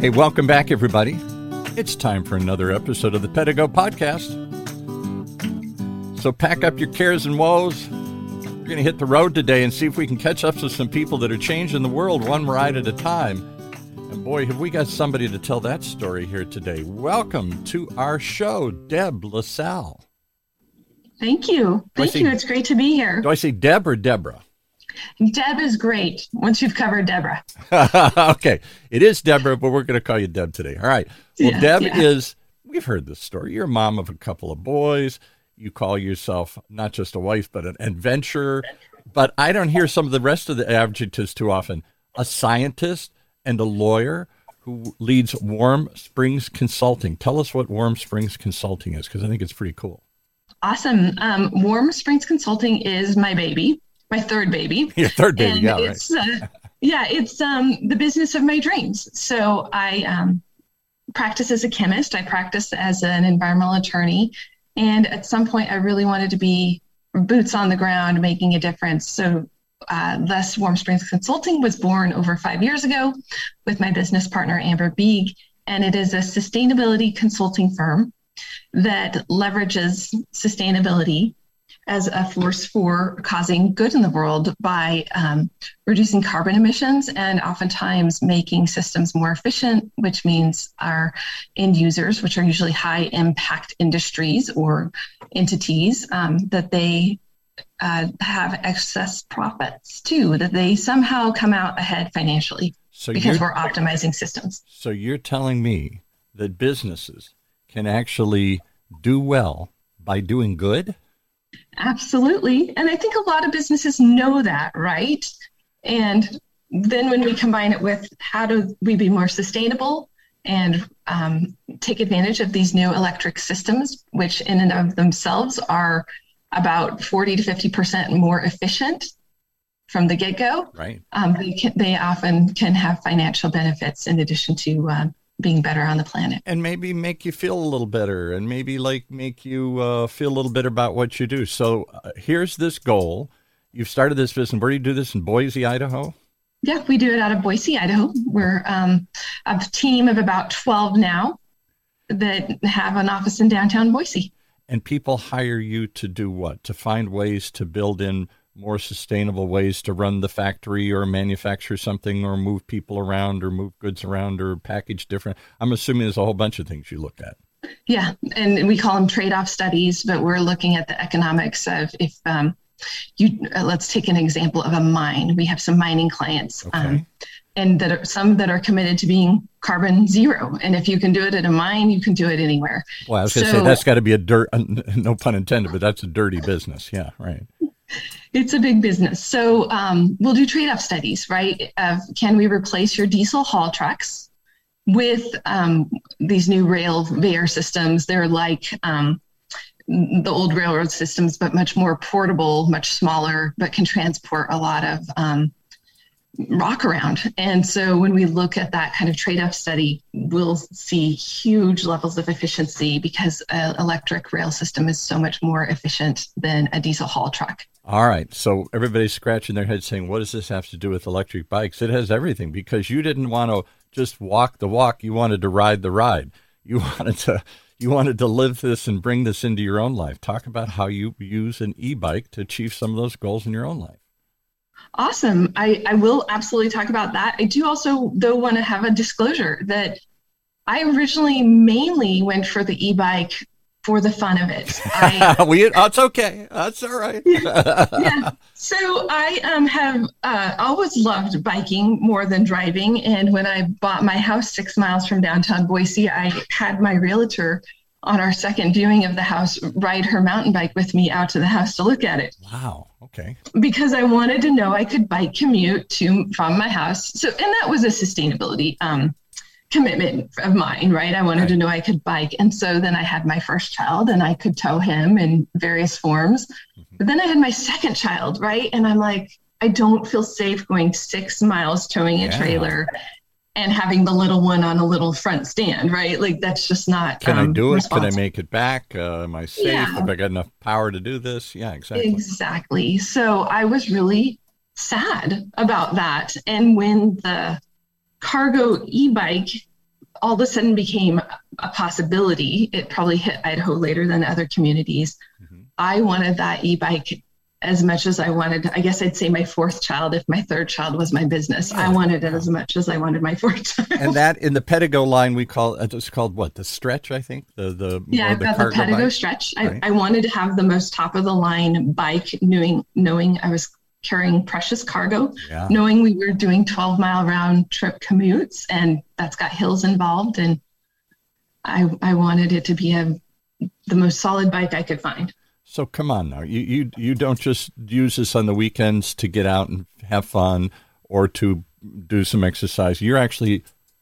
Hey, welcome back, everybody. It's time for another episode of the Pedigo Podcast. So pack up your cares and woes. We're going to hit the road today and see if we can catch up to some people that are changing the world one ride at a time. And boy, have we got somebody to tell that story here today. Welcome to our show, Deb LaSalle. Thank you. Thank you. It's great to be here. Do I say Deb or Deborah? Deb is great once you've covered Deborah. Okay. It is Deborah, but we're going to call you Deb today. All right. Well, Deb is, we've heard this story. You're a mom of a couple of boys. You call yourself not just a wife, but an adventurer. But I don't hear some of the rest of the adjectives too often. A scientist and a lawyer who leads Warm Springs Consulting. Tell us what Warm Springs Consulting is, because I think it's pretty cool. Awesome. Warm Springs Consulting is my baby. My third baby. Your third baby, and yeah, it's, right. It's the business of my dreams. So I practice as a chemist. I practice as an environmental attorney. And at some point, I really wanted to be boots on the ground, making a difference. So thus, Warm Springs Consulting was born over 5 years ago with my business partner, Amber Beeg. And it is a sustainability consulting firm that leverages sustainability as a force for causing good in the world by reducing carbon emissions and oftentimes making systems more efficient, which means our end users, which are usually high impact industries or entities, that they have excess profits too, that they somehow come out ahead financially because we're optimizing systems. So you're telling me that businesses can actually do well by doing good? Absolutely. And I think a lot of businesses know that, right? And then when we combine it with how do we be more sustainable and take advantage of these new electric systems, which in and of themselves are about 40 to 50% more efficient from the get-go, right? They often can have financial benefits in addition to being better on the planet. And maybe make you feel a little better and maybe make you feel a little better about what you do. So here's this goal. You've started this business. Where do you do this? In Boise, Idaho? Yeah, we do it out of Boise, Idaho. We're a team of about 12 now that have an office in downtown Boise. And people hire you to do what? To find ways to build in more sustainable ways to run the factory or manufacture something or move people around or move goods around or package different. I'm assuming there's a whole bunch of things you look at. Yeah, and we call them trade-off studies, but we're looking at the economics of if let's take an example of a mine. We have some mining clients, okay. And that are some that are committed to being carbon zero. And if you can do it at a mine, you can do it anywhere. Well, I was going to say that's got to be no pun intended, but that's a dirty business. Yeah, right. It's a big business. So we'll do trade-off studies, right? Can we replace your diesel haul trucks with these new rail systems? They're like the old railroad systems, but much more portable, much smaller, but can transport a lot of rock around. And so when we look at that kind of trade-off study, we'll see huge levels of efficiency because an electric rail system is so much more efficient than a diesel haul truck. All right. So everybody's scratching their head saying, what does this have to do with electric bikes? It has everything, because you didn't want to just walk the walk. You wanted to ride the ride. You wanted to live this and bring this into your own life. Talk about how you use an e-bike to achieve some of those goals in your own life. Awesome. I will absolutely talk about that. I do also, though, want to have a disclosure that I originally mainly went for the e-bike for the fun of it. It's okay. That's all right. Yeah. So I have always loved biking more than driving. And when I bought my house 6 miles from downtown Boise, I had my realtor on our second viewing of the house ride her mountain bike with me out to the house to look at it. Wow. Okay. Because I wanted to know I could bike commute from my house. So, and that was a sustainability commitment of mine, right? I wanted to know I could bike. And so then I had my first child and I could tow him in various forms. But then I had my second child, right? And I'm like, I don't feel safe going 6 miles towing a trailer and having the little one on a little front stand, right? Like that's just not Can I do it? Can I make it back? Am I safe? Yeah. Have I got enough power to do this? Yeah, exactly. Exactly. So I was really sad about that. And when the cargo e-bike all of a sudden became a possibility. It probably hit Idaho later than other communities. Mm-hmm. I wanted that e-bike as much as I wanted, I guess I'd say my fourth child, if my third child was my business. Yeah. I wanted it as much as I wanted my fourth child. And that in the Pedego line, we call it's called what? The Stretch, I think? I've got the Pedego bike. Stretch. Right. I wanted to have the most top of the line bike, knowing I was carrying precious cargo, knowing we were doing 12-mile round trip commutes, and that's got hills involved. And I wanted it to be the most solid bike I could find. So come on now, you don't just use this on the weekends to get out and have fun or to do some exercise. You're actually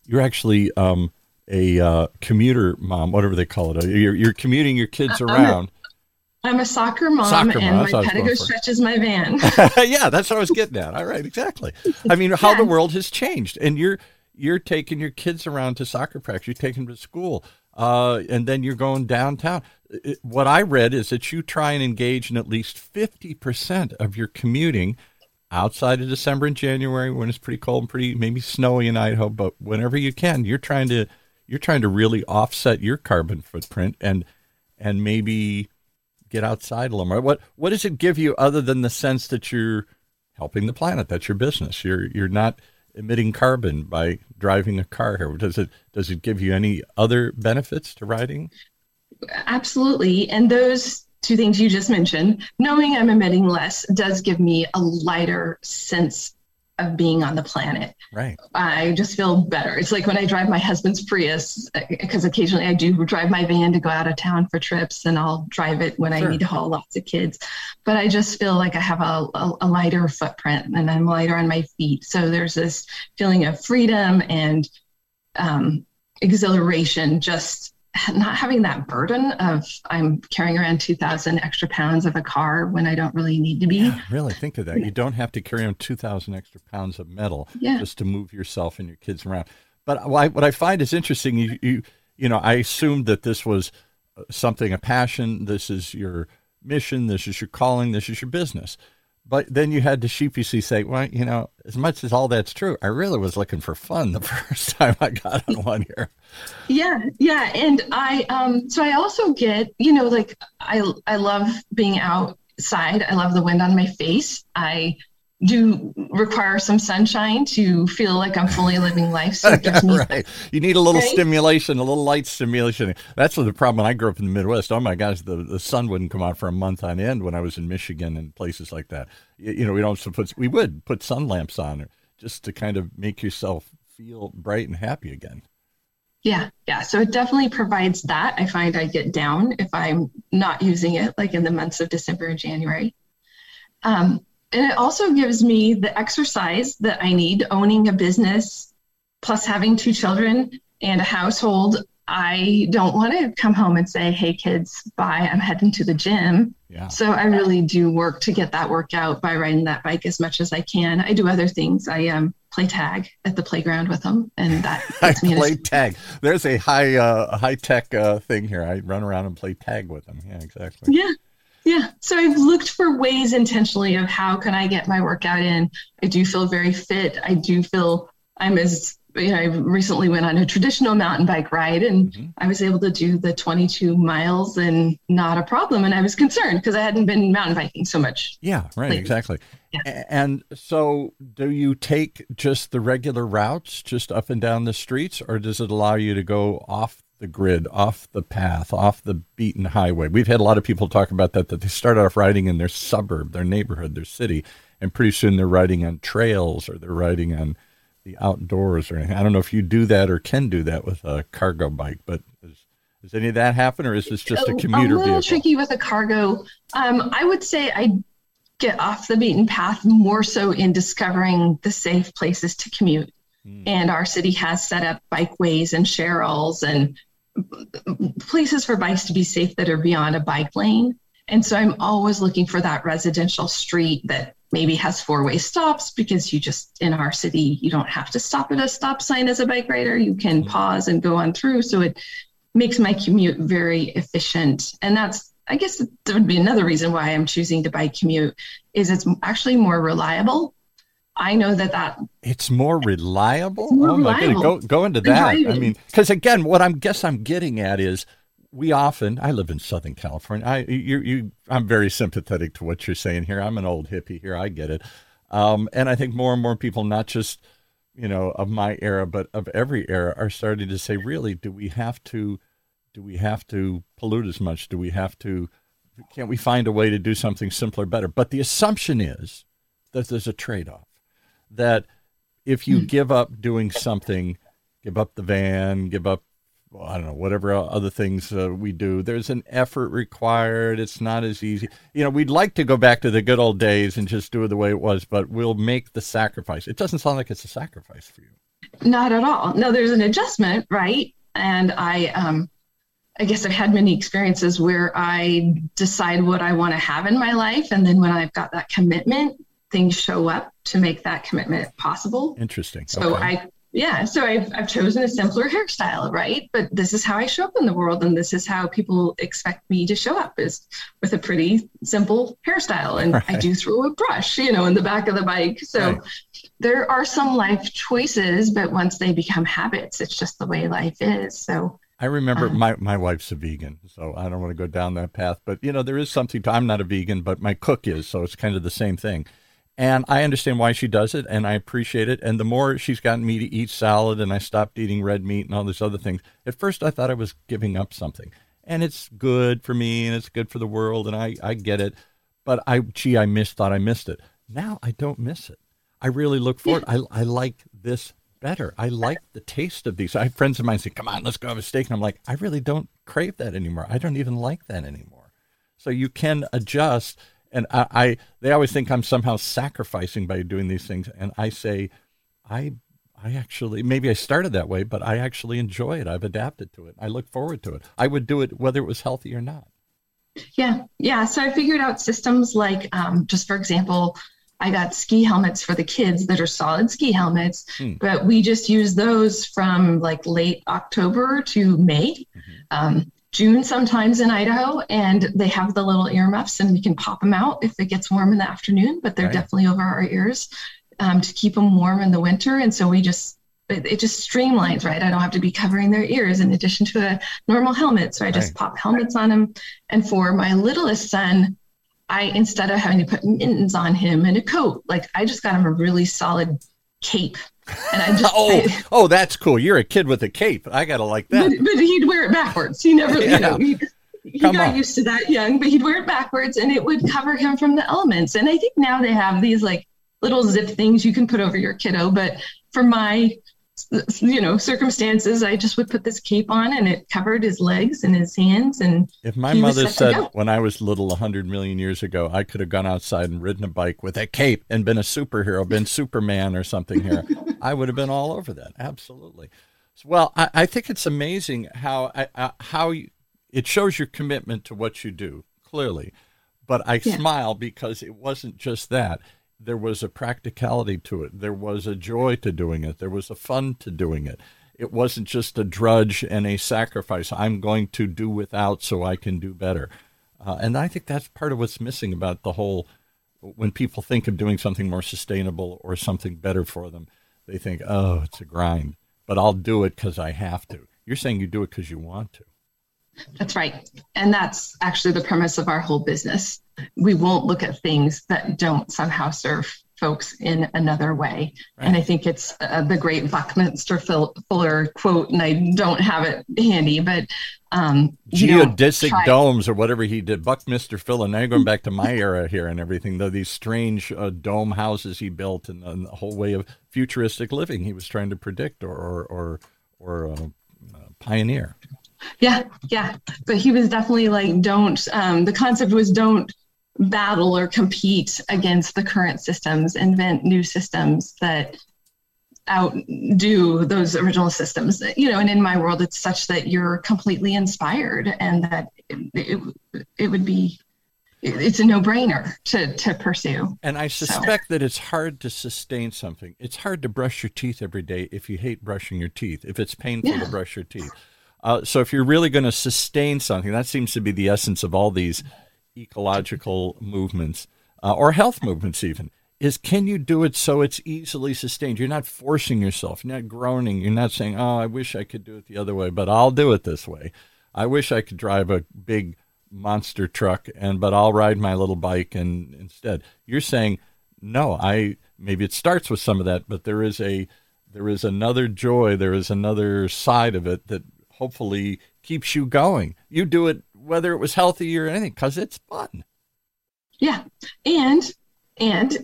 a commuter mom, whatever they call it. You're commuting your kids around. I'm a soccer mom, and my Pedego Stretch is my van. Yeah, that's what I was getting at. All right, exactly. I mean, how the world has changed, and you're taking your kids around to soccer practice. You're taking them to school, and then you're going downtown. What I read is that you try and engage in at least 50% of your commuting outside of December and January when it's pretty cold and pretty maybe snowy in Idaho. But whenever you can, you're trying to really offset your carbon footprint and maybe get outside a little more. What does it give you other than the sense that you're helping the planet? That's your business. You're not emitting carbon by driving a car here. Does it give you any other benefits to riding? Absolutely. And those two things you just mentioned, knowing I'm emitting less does give me a lighter sense of being on the planet. Right. I just feel better. It's like when I drive my husband's Prius, because occasionally I do drive my van to go out of town for trips, and I'll drive it when I need to haul lots of kids. But I just feel like I have a lighter footprint, and I'm lighter on my feet. So there's this feeling of freedom and exhilaration, just not having that burden of I'm carrying around 2,000 extra pounds of a car when I don't really need to be. Yeah, really think of that. You don't have to carry on 2,000 extra pounds of metal just to move yourself and your kids around. But what I find is interesting, you know, I assumed that this was something, a passion. This is your mission. This is your calling. This is your business. But then you had to sheepishly say, well, you know, as much as all that's true, I really was looking for fun the first time I got on one here. Yeah. And so I also get, you know, like I love being outside. I love the wind on my face. I do require some sunshine to feel like I'm fully living life. So it gives me right. You need a little stimulation, a little light stimulation. That's the problem. When I grew up in the Midwest, oh my gosh, the sun wouldn't come out for a month on end when I was in Michigan and places like that. You know, we would put sun lamps on just to kind of make yourself feel bright and happy again. Yeah. So it definitely provides that. I find I get down if I'm not using it, like in the months of December and January. And it also gives me the exercise that I need, owning a business, plus having 2 children and a household. I don't want to come home and say, hey, kids, bye, I'm heading to the gym. Yeah. So I really do work to get that workout by riding that bike as much as I can. I do other things. I play tag at the playground with them, and that gets me play tag. There's a high-tech thing here. I run around and play tag with them. Yeah, exactly. Yeah. So I've looked for ways intentionally of how can I get my workout in. I do feel very fit. I do feel I recently went on a traditional mountain bike ride, and I was able to do the 22 miles and not a problem. And I was concerned because I hadn't been mountain biking so much. Yeah, right. Lately. Exactly. Yeah. And so do you take just the regular routes, just up and down the streets, or does it allow you to go off the grid, off the path, off the beaten highway? We've had a lot of people talk about that they start off riding in their suburb, their neighborhood, their city, and pretty soon they're riding on trails or they're riding on the outdoors or anything. I don't know if you do that or can do that with a cargo bike, but does any of that happen, or is this just a commuter vehicle? A little tricky with a cargo. I would say I get off the beaten path more so in discovering the safe places to commute. And our city has set up bikeways and sharels and places for bikes to be safe that are beyond a bike lane. And so I'm always looking for that residential street that maybe has 4-way stops, because in our city, you don't have to stop at a stop sign as a bike rider. You can pause and go on through. So it makes my commute very efficient. And I guess that would be another reason why I'm choosing to bike commute, is it's actually more reliable. I know that it's more reliable. It's more oh my reliable. goodness, go into that. I mean, because again, what I'm getting at is I live in Southern California. I'm very sympathetic to what you're saying here. I'm an old hippie here. I get it. And I think more and more people, not just, of my era, but of every era, are starting to say, really, do we have to pollute as much? Can't we find a way to do something simpler, better? But the assumption is that there's a trade-off, that if you give up doing something, give up the van, give up, I don't know, whatever other things we do, there's an effort required. It's not as easy. We'd like to go back to the good old days and just do it the way it was, but we'll make the sacrifice. It doesn't sound like it's a sacrifice for you. Not at all. No, there's an adjustment, right? And I guess I've had many experiences where I decide what I want to have in my life. And then when I've got that commitment, things show up to make that commitment possible. Interesting. So okay. I've chosen a simpler hairstyle, right? But this is how I show up in the world, and this is how people expect me to show up, is with a pretty simple hairstyle. And right. I do throw a brush, in the back of the bike. So right. There are some life choices, but once they become habits, it's just the way life is. So I remember my wife's a vegan, so I don't want to go down that path. But, there is something I'm not a vegan, but my cook is, so it's kind of the same thing. And I understand why she does it, and I appreciate it. And the more she's gotten me to eat salad, and I stopped eating red meat and all these other things, at first I thought I was giving up something. And it's good for me, and it's good for the world, and I get it. But I thought I missed it. Now I don't miss it. I really look forward. I like this better. I like the taste of these. I have friends of mine say, come on, let's go have a steak. And I'm like, I really don't crave that anymore. I don't even like that anymore. So you can adjust. And they always think I'm somehow sacrificing by doing these things. And I say, I actually, maybe I started that way, but I actually enjoy it. I've adapted to it. I look forward to it. I would do it whether it was healthy or not. Yeah. So I figured out systems like, just for example, I got ski helmets for the kids that are solid ski helmets, but we just use those from like late October to May. June sometimes in Idaho, and they have the little earmuffs, and we can pop them out if it gets warm in the afternoon, but they're definitely over our ears to keep them warm in the winter. And so it just streamlines, right? I don't have to be covering their ears in addition to a normal helmet. So I just pop helmets on them. And for my littlest son, instead of having to put mittens on him and a coat, I just got him a really solid cape. And I just that's cool. You're a kid with a cape. I gotta like that. But he'd wear it backwards. He never, he got used to that young, but he'd wear it backwards, and it would cover him from the elements. And I think now they have these little zip things you can put over your kiddo. But for my, circumstances, I just would put this cape on, and it covered his legs and his hands. And if my mother said when I was little 100 million years ago, I could have gone outside and ridden a bike with a cape and been a superhero, been Superman or something here, I would have been all over that. Absolutely. Well, I think it's amazing how it shows your commitment to what you do, clearly. But I smile because it wasn't just that. There was a practicality to it. There was a joy to doing it. There was a fun to doing it. It wasn't just a drudge and a sacrifice. I'm going to do without so I can do better. And I think that's part of what's missing about the whole, when people think of doing something more sustainable or something better for them, they think, oh, it's a grind, but I'll do it because I have to. You're saying you do it because you want to. That's right. And that's actually the premise of our whole business. We won't look at things that don't somehow serve folks in another way. Right. And I think it's the great Buckminster Fuller quote, and I don't have it handy, but geodesic domes or whatever he did. Buckminster Fuller. Now you're going back to my era here and everything, though, these strange dome houses he built and the whole way of futuristic living he was trying to predict or pioneer. Yeah. But he was definitely the concept was don't battle or compete against the current systems, invent new systems that outdo those original systems. And in my world, it's such that you're completely inspired, and that it would be, it's a no-brainer to pursue. And I suspect that it's hard to sustain something. It's hard to brush your teeth every day if you hate brushing your teeth, if it's painful to brush your teeth. So if you're really going to sustain something, that seems to be the essence of all these ecological movements or health movements even. is can you do it so it's easily sustained? You're not forcing yourself. You're not groaning. You're not saying, oh, I wish I could do it the other way, but I'll do it this way. I wish I could drive a big monster truck, but I'll ride my little bike and instead. You're saying, no, maybe it starts with some of that, but there is another joy, there is another side of it that hopefully keeps you going. You do it whether it was healthy or anything, because it's fun. Yeah. And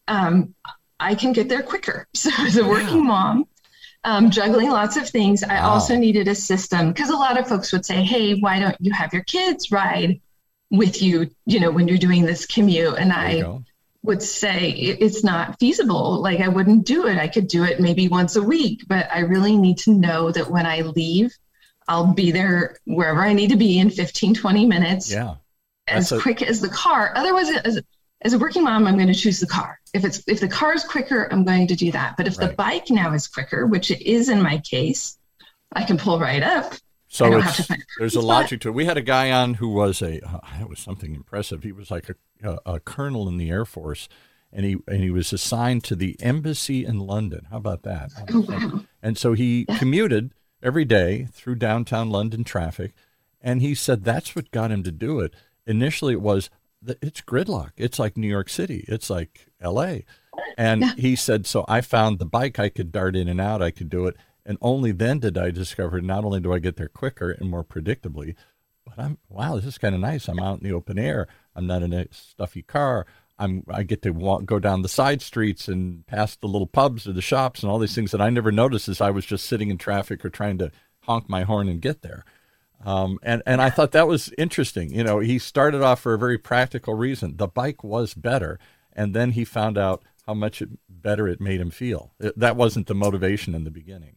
I can get there quicker. So as a working mom, juggling lots of things, I also needed a system, because a lot of folks would say, hey, why don't you have your kids ride with you, when you're doing this commute? And I would say it's not feasible. Like, I wouldn't do it. I could do it maybe once a week, but I really need to know that when I leave, I'll be there wherever I need to be in 15, 20 minutes. Yeah. As quick as the car. Otherwise, as a working mom, I'm going to choose the car. If the car is quicker, I'm going to do that. But if the bike now is quicker, which it is in my case, I can pull right up. So there's a logic to it. We had a guy on who was it was something impressive. He was like a colonel in the Air Force, and he was assigned to the embassy in London. How about that? Oh, wow. And so he commuted every day through downtown London traffic, and he said that's what got him to do it. Initially, it's gridlock. It's like New York City. It's like L.A. And he said, so I found the bike I could dart in and out. I could do it. And only then did I discover not only do I get there quicker and more predictably, but this is kind of nice. I'm out in the open air. I'm not in a stuffy car. I get to go down the side streets and past the little pubs or the shops and all these things that I never noticed as I was just sitting in traffic or trying to honk my horn and get there. And I thought that was interesting. He started off for a very practical reason. The bike was better. And then he found out how much better it made him feel. That wasn't the motivation in the beginning.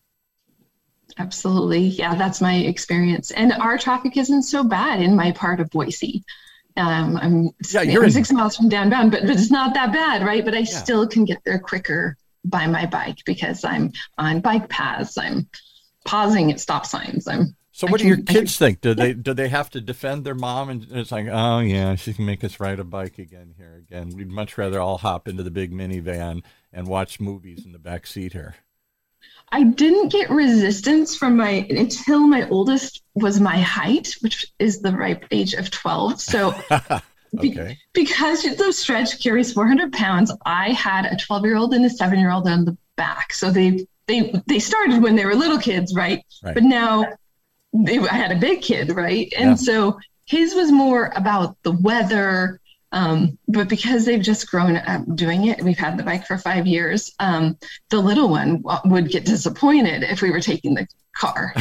Absolutely. Yeah, that's my experience. And our traffic isn't so bad in my part of Boise. I'm 6 miles from downtown, but it's not that bad, right? But I still can get there quicker by my bike because I'm on bike paths. I'm pausing at stop signs. So what do your kids think? Do they have to defend their mom? And it's like, oh, yeah, she can make us ride a bike again here again. We'd much rather all hop into the big minivan and watch movies in the back seat here. I didn't get resistance until my oldest was my height, which is the ripe age of 12. So because the Stretch carries 400 pounds, I had a 12-year-old and a 7-year-old on the back. So they started when they were little kids, right? But now I had a big kid, right? And so his was more about the weather. But because they've just grown up doing it, we've had the bike for 5 years, the little one would get disappointed if we were taking the car.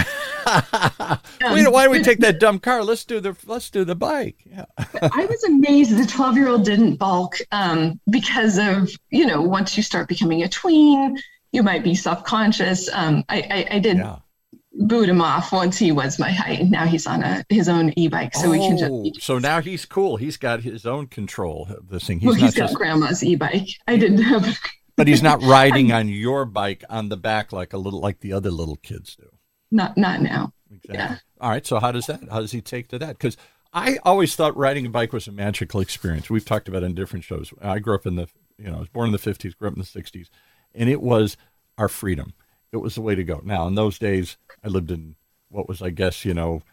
Why do we take that dumb car? Let's do the bike. Yeah. I was amazed the 12-year-old didn't balk because of, once you start becoming a tween, you might be self-conscious. I did boot him off once he was my height. Now he's on his own e-bike, so we can just. So now he's cool. He's got his own control of this thing. He's got grandma's e-bike. I didn't have. But he's not riding on your bike on the back like the other little kids do. Not now. Exactly. Yeah. All right. So how does he take to that? Because I always thought riding a bike was a magical experience. We've talked about it in different shows. I grew up I was born in the 50s, grew up in the 60s, and it was our freedom. It was the way to go. Now, in those days, I lived in what was, I guess,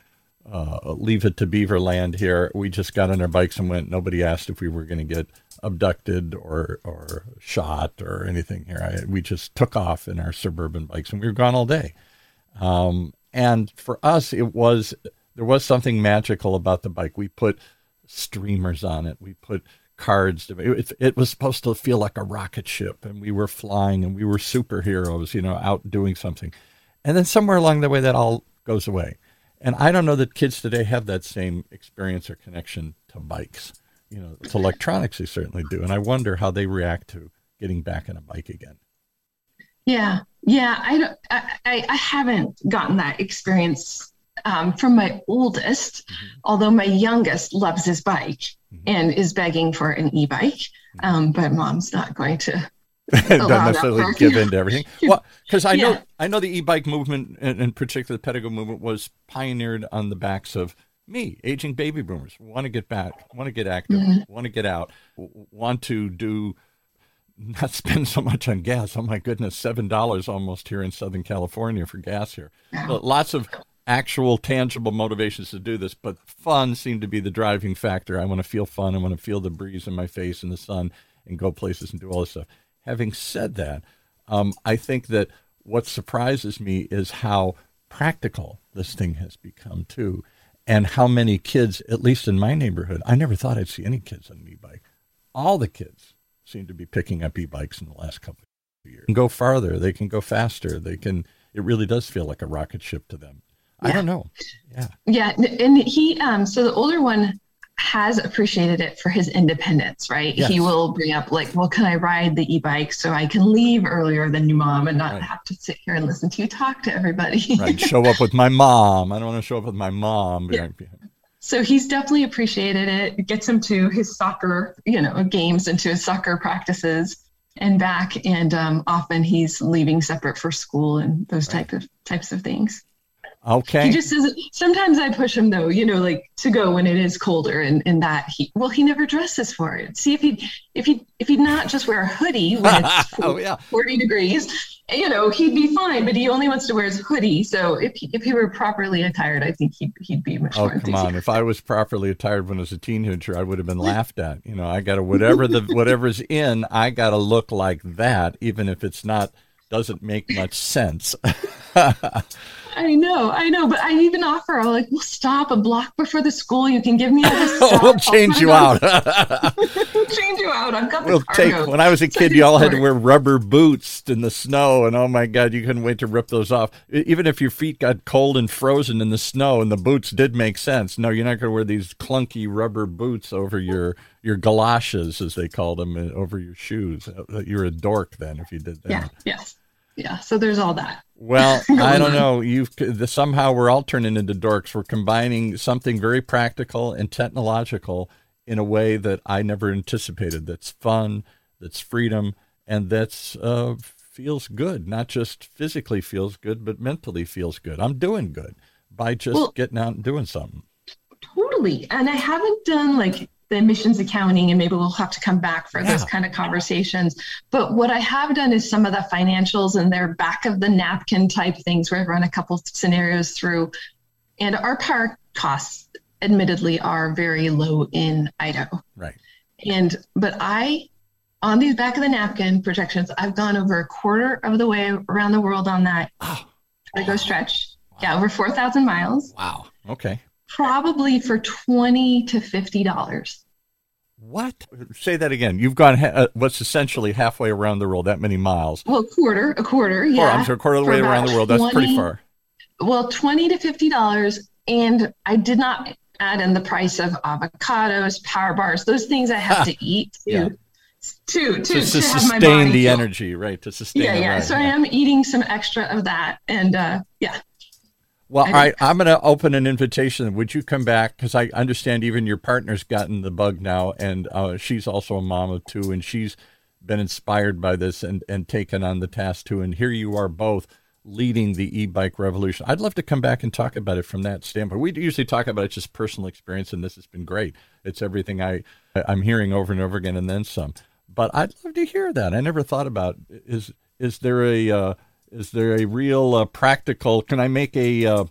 leave it to Beaverland here. We just got on our bikes and went. Nobody asked if we were going to get abducted or shot or anything here. We just took off in our suburban bikes, and we were gone all day. And for us, there was something magical about the bike. We put streamers on it. We put cards. It was supposed to feel like a rocket ship, and we were flying, and we were superheroes, out doing something. And then somewhere along the way, that all goes away. And I don't know that kids today have that same experience or connection to bikes. To electronics, they certainly do. And I wonder how they react to getting back on a bike again. Yeah. I haven't gotten that experience from my oldest, although my youngest loves his bike and is begging for an e-bike. But mom's not going to. Don't necessarily give in to everything. Well, because I know the e-bike movement, and in particular the pedagogue movement, was pioneered on the backs of aging baby boomers. Want to get back, want to get active, want to get out, want to do not spend so much on gas. Oh my goodness, $7 almost here in Southern California for gas here. But lots of actual tangible motivations to do this, but fun seemed to be the driving factor. I want to feel fun. I want to feel the breeze in my face and the sun and go places and do all this stuff. Having said that, I think that what surprises me is how practical this thing has become too, and how many kids, at least in my neighborhood, I never thought I'd see any kids on an e-bike. All the kids seem to be picking up e-bikes in the last couple of years. They can go farther. They can go faster. It really does feel like a rocket ship to them. Yeah. I don't know. Yeah. Yeah. And he, so the older one has appreciated it for his independence, right? Yes. He will bring up like, well, can I ride the e-bike so I can leave earlier than your mom and not have to sit here and listen to you talk to everybody? Right. Show up with my mom. I don't want to show up with my mom. Yeah. So he's definitely appreciated it. It gets him to his soccer, games and to his soccer practices and back. And often he's leaving separate for school and those types of things. Okay. He just says, sometimes I push him though, like to go when it is colder and that he never dresses for it. See if he'd not just wear a hoodie when it's 40 degrees, he'd be fine, but he only wants to wear his hoodie. So if he were properly attired, I think he'd be much more enthusiastic. Come on. If I was properly attired when I was a teenager, I would have been laughed at. I got to, whatever's in, I got to look like that, even if it's not, doesn't make much sense. I know, but I even offer, I'm like, we'll stop a block before the school. You can give me all this stuff. We'll change you out. We'll change you out. I've got the cargo. When I was a kid, you all had to wear rubber boots in the snow, and oh my God, you couldn't wait to rip those off. Even if your feet got cold and frozen in the snow, and the boots did make sense. No, you're not going to wear these clunky rubber boots over your galoshes, as they called them, over your shoes. You're a dork then if you did that. Yeah, yes. Yeah, so there's all that. Well, I don't know. Somehow we're all turning into dorks. We're combining something very practical and technological in a way that I never anticipated. That's fun, that's freedom, and that's feels good. Not just physically feels good, but mentally feels good. I'm doing good by just getting out and doing something. Totally. And I haven't done like the emissions accounting, and maybe we'll have to come back for those kind of conversations. But what I have done is some of the financials and their back of the napkin type things where I've run a couple of scenarios through. And our power costs, admittedly, are very low in Idaho. Right. But on these back of the napkin projections, I've gone over a quarter of the way around the world on that. Oh. I go stretch. Wow. Yeah, over 4,000 miles. Wow. Okay. Probably for $20 to $50. What? Say that again. You've gone what's essentially halfway around the world, that many miles. Well, a quarter, yeah. I'm sure a quarter of the way around the world. That's pretty far. Well, $20 to $50, and I did not add in the price of avocados, power bars, those things I have to eat to sustain the energy, right? To sustain. Yeah. So I am eating some extra of that, and Well, all right, I'm going to open an invitation. Would you come back? Because I understand even your partner's gotten the bug now, and she's also a mom of two, and she's been inspired by this and taken on the task too. And here you are both leading the e-bike revolution. I'd love to come back and talk about it from that standpoint. We usually talk about it just personal experience, and this has been great. It's everything I'm hearing over and over again and then some. But I'd love to hear that. I never thought about, is there a real practical? Can I make a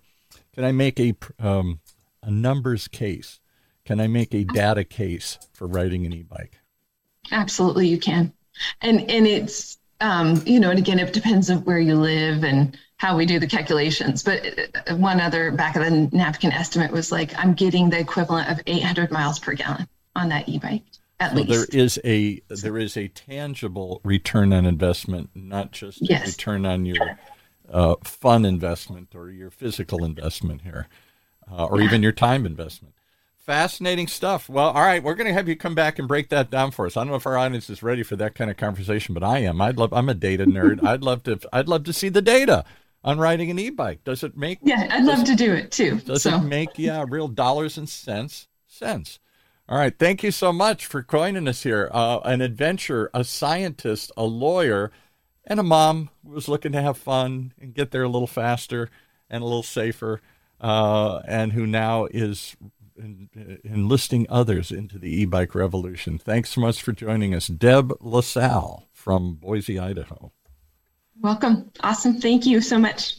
numbers case? Can I make a data case for riding an e-bike? Absolutely, you can, and it's and again, it depends on where you live and how we do the calculations. But one other back of the napkin estimate was like I'm getting the equivalent of 800 miles per gallon on that e-bike. At least. There is a tangible return on investment, not just a return on your fun investment or your physical investment here, or even your time investment. Fascinating stuff. Well, all right, we're going to have you come back and break that down for us. I don't know if our audience is ready for that kind of conversation, but I am. I'm a data nerd. I'd love to see the data on riding an e-bike. Does it make? Yeah, I'd love to do it too. Does it make real dollars and cents? All right. Thank you so much for joining us here. An adventurer, a scientist, a lawyer, and a mom who was looking to have fun and get there a little faster and a little safer, and who now is enlisting others into the e-bike revolution. Thanks so much for joining us, Deb LaSalle from Boise, Idaho. Welcome. Awesome. Thank you so much.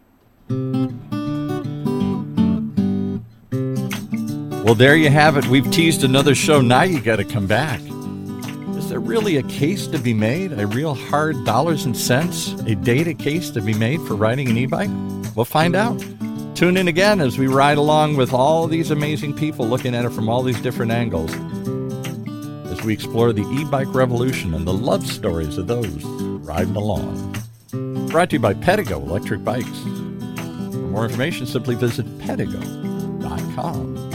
Well, there you have it. We've teased another show. Now you got to come back. Is there really a case to be made, a real hard dollars and cents, a data case to be made for riding an e-bike? We'll find out. Tune in again as we ride along with all these amazing people looking at it from all these different angles as we explore the e-bike revolution and the love stories of those riding along. Brought to you by Pedego Electric Bikes. For more information, simply visit pedego.com.